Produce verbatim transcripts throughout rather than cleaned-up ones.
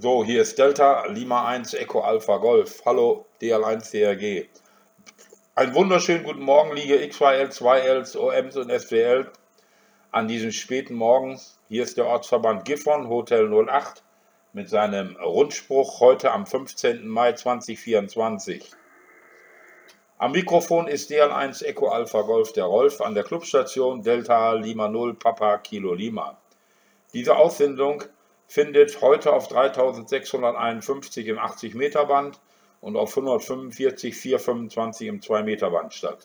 So, hier ist Delta Lima eins Echo Alpha Golf. Hallo D L eins D R G. Einen wunderschönen guten Morgen, liebe X Y L, zwei Ls, O Ms und S W L an diesem späten Morgen. Hier ist der Ortsverband Gifhorn, Hotel null acht, mit seinem Rundspruch heute am fünfzehnten Mai zweitausendvierundzwanzig. Am Mikrofon ist D L eins Echo Alpha Golf der Rolf an der Clubstation Delta Lima null Papa Kilo Lima. Diese Aussendung findet heute auf dreitausendsechshunderteinundfünfzig im achtzig Meter Band und auf hundertfünfundvierzig vierhundertfünfundzwanzig im zwei Meter Band statt.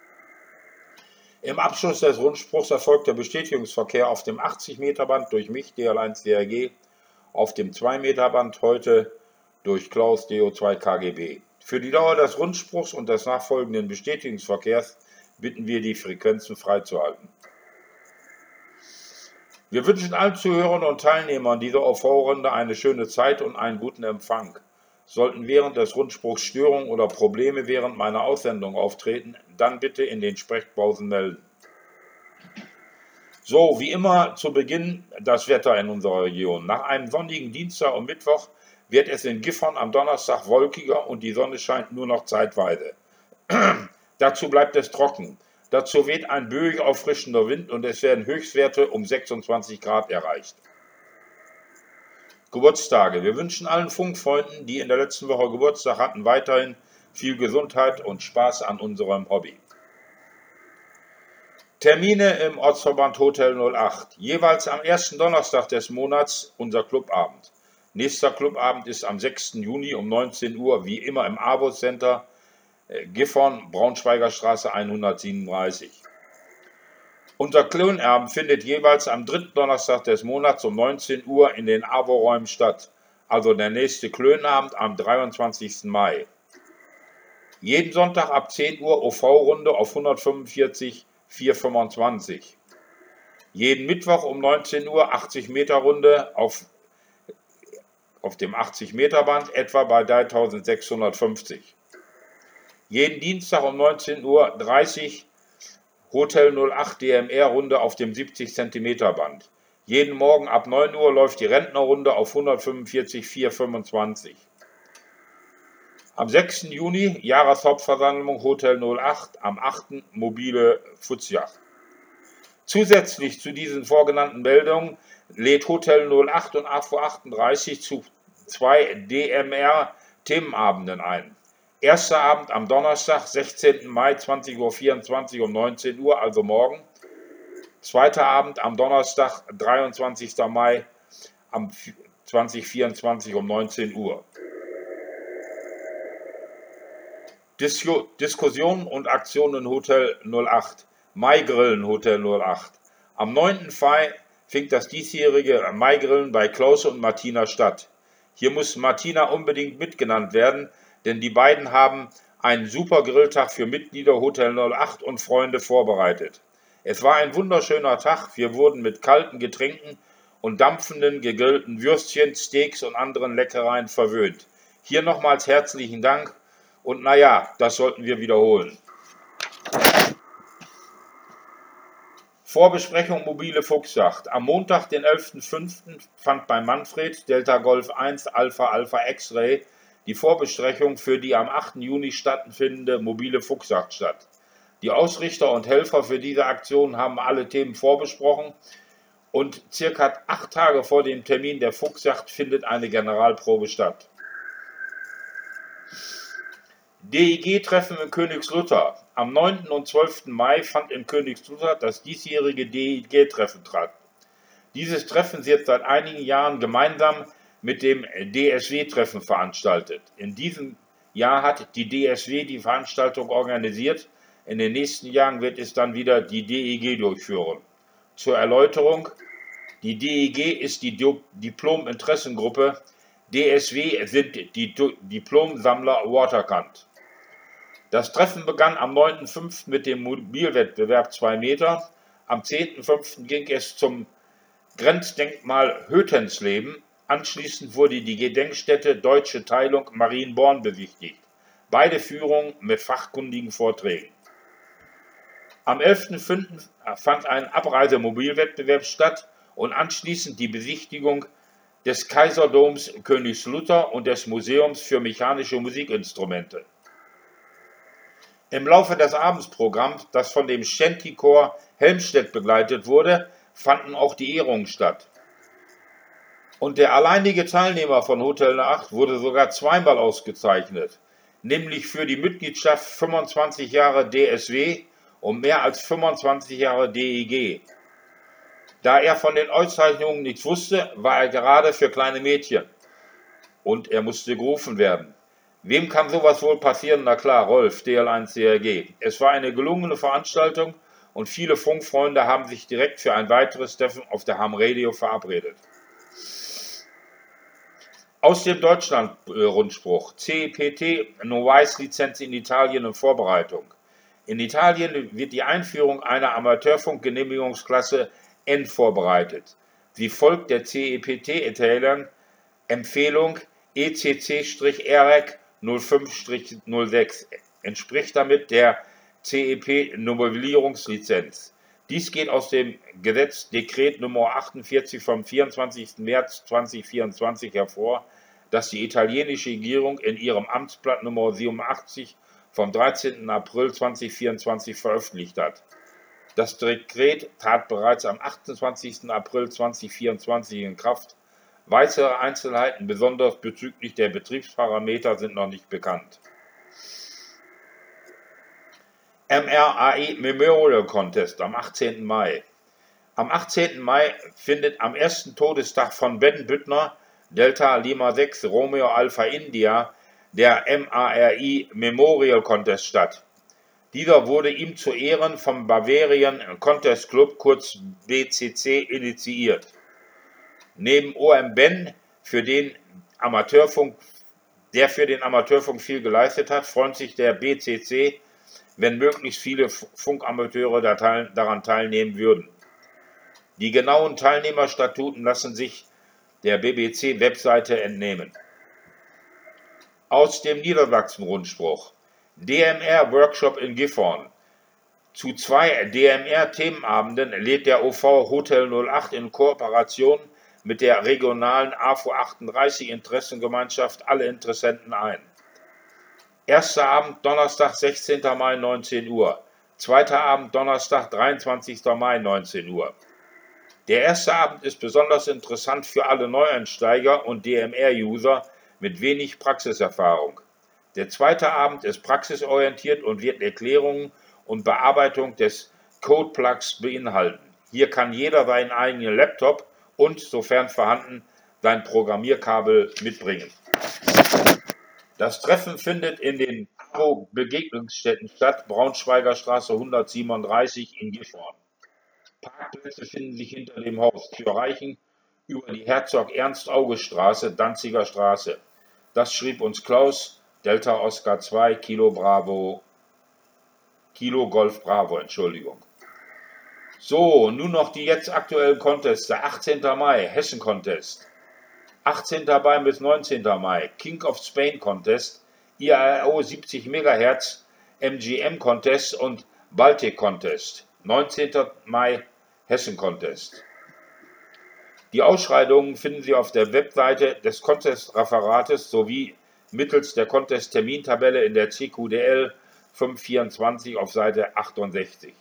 Im Abschluss des Rundspruchs erfolgt der Bestätigungsverkehr auf dem achtzig Meter Band durch mich, D L eins D R G, auf dem zwei Meter Band heute durch Klaus D O zwei K G B. Für die Dauer des Rundspruchs und des nachfolgenden Bestätigungsverkehrs bitten wir, die Frequenzen freizuhalten. Wir wünschen allen Zuhörern und Teilnehmern dieser O V-Runde eine schöne Zeit und einen guten Empfang. Sollten während des Rundspruchs Störungen oder Probleme während meiner Aussendung auftreten, dann bitte in den Sprechpausen melden. So, wie immer zu Beginn das Wetter in unserer Region. Nach einem sonnigen Dienstag und Mittwoch wird es in Gifhorn am Donnerstag wolkiger und die Sonne scheint nur noch zeitweise. Dazu bleibt es trocken. Dazu weht ein böig auffrischender Wind und es werden Höchstwerte um sechsundzwanzig Grad erreicht. Geburtstage. Wir wünschen allen Funkfreunden, die in der letzten Woche Geburtstag hatten, weiterhin viel Gesundheit und Spaß an unserem Hobby. Termine im Ortsverband Hotel null acht. Jeweils am ersten Donnerstag des Monats unser Clubabend. Nächster Clubabend ist am sechsten Juni um neunzehn Uhr, wie immer im AWO Center, Gifhorn, Braunschweiger Straße hundertsiebenunddreißig. Unser Klönabend findet jeweils am dritten Donnerstag des Monats um neunzehn Uhr in den AWO-Räumen statt, also der nächste Klönabend am dreiundzwanzigsten Mai. Jeden Sonntag ab zehn Uhr O V-Runde auf hundertfünfundvierzig vierhundertfünfundzwanzig. Jeden Mittwoch um neunzehn Uhr achtzig Meter Runde auf, auf dem achtzig Meter Band, etwa bei dreitausendsechshundertfünfzig. Jeden Dienstag um neunzehn Uhr dreißig Hotel null acht D M R-Runde auf dem siebzig Zentimeter Band. Jeden Morgen ab neun Uhr läuft die Rentnerrunde auf hundertfünfundvierzig vierhundertfünfundzwanzig. Am sechsten Juni Jahreshauptversammlung Hotel null acht, am achten mobile Futsjagd. Zusätzlich zu diesen vorgenannten Meldungen lädt Hotel null acht und A V achtunddreißig zu zwei D M R-Themenabenden ein. Erster Abend am Donnerstag, sechzehnten Mai zwanzig Uhr vierundzwanzig um neunzehn Uhr, also morgen. Zweiter Abend am Donnerstag, dreiundzwanzigsten Mai am zweitausendvierundzwanzig um neunzehn Uhr. Disku Diskussionen und Aktionen Hotel null acht. Maigrillen Hotel null acht. Am neunten Mai fing das diesjährige Maigrillen bei Klaus und Martina statt. Hier muss Martina unbedingt mitgenannt werden, denn die beiden haben einen super Grilltag für Mitglieder Hotel null acht und Freunde vorbereitet. Es war ein wunderschöner Tag, wir wurden mit kalten Getränken und dampfenden gegrillten Würstchen, Steaks und anderen Leckereien verwöhnt. Hier nochmals herzlichen Dank und naja, das sollten wir wiederholen. Vorbesprechung mobile Fuchsjagd. Am Montag, den elften fünften fand bei Manfred Delta Golf eins Alpha Alpha X-Ray die Vorbesprechung für die am achten Juni stattfindende mobile Fuchsjagd statt. Die Ausrichter und Helfer für diese Aktion haben alle Themen vorbesprochen und circa acht Tage vor dem Termin der Fuchsjagd findet eine Generalprobe statt. D I G-Treffen in Königslutter. Am neunten und zwölften Mai fand in Königslutter das diesjährige D I G-Treffen statt. Dieses Treffen wird seit einigen Jahren gemeinsam mit dem D S W-Treffen veranstaltet. In diesem Jahr hat die D S W die Veranstaltung organisiert. In den nächsten Jahren wird es dann wieder die D I G durchführen. Zur Erläuterung: Die D I G ist die Diplom-Interessengruppe, D S W sind die Diplom-Sammler Waterkant. Das Treffen begann am neunten fünften mit dem Mobilwettbewerb zwei Meter. Am zehnten fünften ging es zum Grenzdenkmal Hötensleben. Anschließend wurde die Gedenkstätte Deutsche Teilung Marienborn besichtigt. Beide Führungen mit fachkundigen Vorträgen. Am elften fünften fand ein Abreisemobilwettbewerb statt und anschließend die Besichtigung des Kaiserdoms Königslutter und des Museums für mechanische Musikinstrumente. Im Laufe des Abendsprogramms, das von dem Shanty-Chor Helmstedt begleitet wurde, fanden auch die Ehrungen statt. Und der alleinige Teilnehmer von Hotel null acht wurde sogar zweimal ausgezeichnet, nämlich für die Mitgliedschaft fünfundzwanzig Jahre D S W und mehr als fünfundzwanzig Jahre D E G. Da er von den Auszeichnungen nichts wusste, war er gerade für kleine Mädchen und er musste gerufen werden. Wem kann sowas wohl passieren? Na klar, Rolf, D L eins C R G. Es war eine gelungene Veranstaltung und viele Funkfreunde haben sich direkt für ein weiteres Treffen auf der Ham Radio verabredet. Aus dem Deutschland-Rundspruch: C E P T Novice-Lizenz in Italien in Vorbereitung. In Italien wird die Einführung einer Amateurfunkgenehmigungsklasse N vorbereitet. Sie folgt der C E P T-Empfehlung E C C-R E C null fünf null sechs, entspricht damit der C E P-Novellierungslizenz. Dies geht aus dem Gesetz Dekret Nummer achtundvierzig vom vierundzwanzigsten März zweitausendvierundzwanzig hervor, das die italienische Regierung in ihrem Amtsblatt Nummer siebenundachtzig vom dreizehnten April zweitausendvierundzwanzig veröffentlicht hat. Das Dekret trat bereits am achtundzwanzigsten April zweitausendvierundzwanzig in Kraft. Weitere Einzelheiten, besonders bezüglich der Betriebsparameter, sind noch nicht bekannt. M R A I Memorial Contest am achtzehnten Mai. Am achtzehnten Mai findet am ersten Todestag von Ben Büttner, Delta Lima sechs Romeo Alpha India, der M A R I Memorial Contest statt. Dieser wurde ihm zu Ehren vom Bavarian Contest Club, kurz B C C, initiiert. Neben O M Ben, für den Amateurfunk, der für den Amateurfunk viel geleistet hat, freut sich der B C C, wenn möglichst viele Funkamateure daran teilnehmen würden. Die genauen Teilnehmerstatuten lassen sich der B B C-Webseite entnehmen. Aus dem Niedersachsen-Rundspruch: D M R-Workshop in Gifhorn. Zu zwei D M R-Themenabenden lädt der O V Hotel null acht in Kooperation mit der regionalen A F O achtunddreißig Interessengemeinschaft alle Interessenten ein. Erster Abend Donnerstag, sechzehnten Mai, neunzehn Uhr. Zweiter Abend Donnerstag, dreiundzwanzigsten Mai, neunzehn Uhr. Der erste Abend ist besonders interessant für alle Neueinsteiger und D M R-User mit wenig Praxiserfahrung. Der zweite Abend ist praxisorientiert und wird Erklärungen und Bearbeitung des Codeplugs beinhalten. Hier kann jeder seinen eigenen Laptop und, sofern vorhanden, sein Programmierkabel mitbringen. Das Treffen findet in den A W O-Begegnungsstätten statt, Braunschweiger Straße hundertsiebenunddreißig in Gifhorn. Parkplätze finden sich hinter dem Haus, für Reichen über die Herzog-Ernst-Auge-Straße, Danziger Straße. Das schrieb uns Klaus, Delta Oscar zwei, Kilo Bravo, Kilo Golf Bravo, Entschuldigung. So, nun noch die jetzt aktuellen Contests. Der achtzehnten Mai, Hessen Contest. achtzehnten Mai bis neunzehnten Mai, King of Spain Contest, I R O siebzig Megahertz, M G M Contest und Baltic Contest. neunzehnten Mai, Hessen Contest. Die Ausschreibungen finden Sie auf der Webseite des Contest-Referates sowie mittels der Contest-Termintabelle in der C Q D L fünfhundertvierundzwanzig auf Seite achtundsechzig.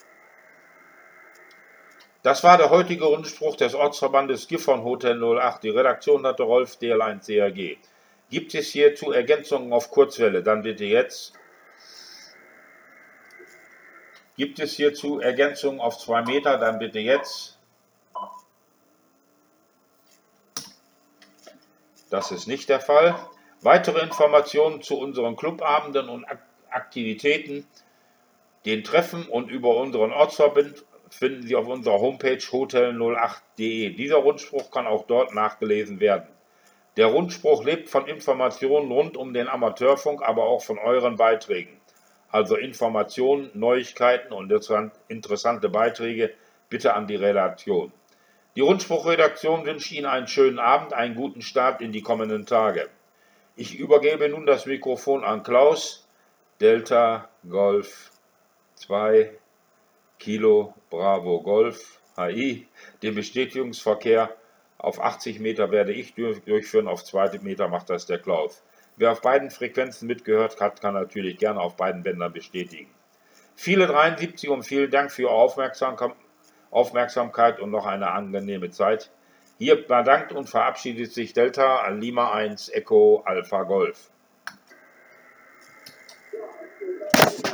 Das war der heutige Rundspruch des Ortsverbandes Gifhorn Hotel null acht. Die Redaktion hatte Rolf, D L eins C R G. Gibt es hierzu Ergänzungen auf Kurzwelle, dann bitte jetzt. Gibt es hierzu Ergänzungen auf zwei Meter, dann bitte jetzt. Das ist nicht der Fall. Weitere Informationen zu unseren Clubabenden und Aktivitäten, den Treffen und über unseren Ortsverband finden Sie auf unserer Homepage hotel null acht punkt de. Dieser Rundspruch kann auch dort nachgelesen werden. Der Rundspruch lebt von Informationen rund um den Amateurfunk, aber auch von euren Beiträgen. Also Informationen, Neuigkeiten und interessante Beiträge bitte an die Redaktion. Die Rundspruchredaktion wünscht Ihnen einen schönen Abend, einen guten Start in die kommenden Tage. Ich übergebe nun das Mikrofon an Klaus, Delta Golf zwei, Kilo Bravo Golf, H I, den Bestätigungsverkehr Auf achtzig Meter werde ich durchführen, auf zweite Meter macht das der Klaus. Wer auf beiden Frequenzen mitgehört hat, kann natürlich gerne auf beiden Bändern bestätigen. Viele dreiundsiebzig und vielen Dank für Ihre Aufmerksamkeit und noch eine angenehme Zeit. Hier bedankt und verabschiedet sich Delta Lima eins Echo Alpha Golf.